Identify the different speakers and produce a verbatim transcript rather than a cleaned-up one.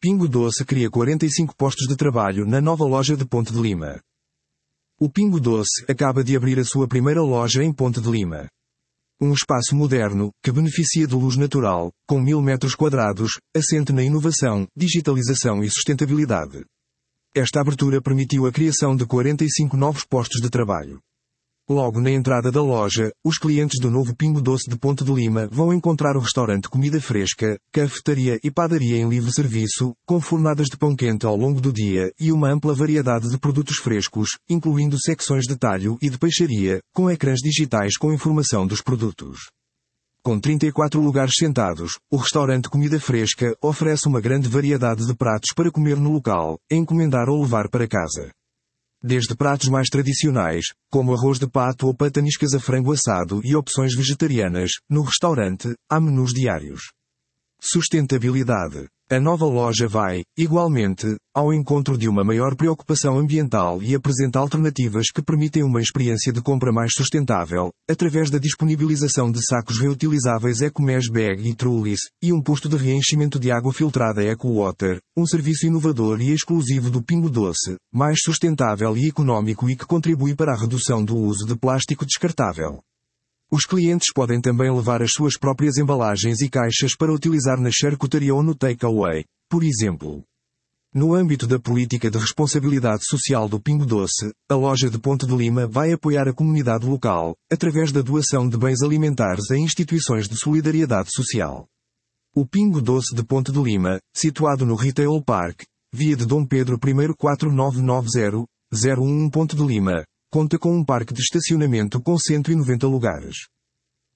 Speaker 1: Pingo Doce cria quarenta e cinco postos de trabalho na nova loja de Ponte de Lima. O Pingo Doce acaba de abrir a sua primeira loja em Ponte de Lima. Um espaço moderno, que beneficia de luz natural, com mil metros quadrados, assente na inovação, digitalização e sustentabilidade. Esta abertura permitiu a criação de quarenta e cinco novos postos de trabalho. Logo na entrada da loja, os clientes do novo Pingo Doce de Ponte de Lima vão encontrar o restaurante Comida Fresca, cafetaria e padaria em livre serviço, com fornadas de pão quente ao longo do dia e uma ampla variedade de produtos frescos, incluindo secções de talho e de peixaria, com ecrãs digitais com informação dos produtos. Com trinta e quatro lugares sentados, o restaurante Comida Fresca oferece uma grande variedade de pratos para comer no local, encomendar ou levar para casa. Desde pratos mais tradicionais, como arroz de pato ou pataniscas a frango assado e opções vegetarianas, no restaurante, há menus diários. Sustentabilidade. A nova loja vai, igualmente, ao encontro de uma maior preocupação ambiental e apresenta alternativas que permitem uma experiência de compra mais sustentável, através da disponibilização de sacos reutilizáveis EcoMesh Bag e Trullis, e um posto de reenchimento de água filtrada EcoWater, um serviço inovador e exclusivo do Pingo Doce, mais sustentável e económico e que contribui para a redução do uso de plástico descartável. Os clientes podem também levar as suas próprias embalagens e caixas para utilizar na charcutaria ou no takeaway, por exemplo. No âmbito da política de responsabilidade social do Pingo Doce, a loja de Ponte de Lima vai apoiar a comunidade local, através da doação de bens alimentares a instituições de solidariedade social. O Pingo Doce de Ponte de Lima, situado no Retail Park, Via de Dom Pedro I quatro nove nove zero, zero um um Ponte de Lima, conta com um parque de estacionamento com cento e noventa lugares.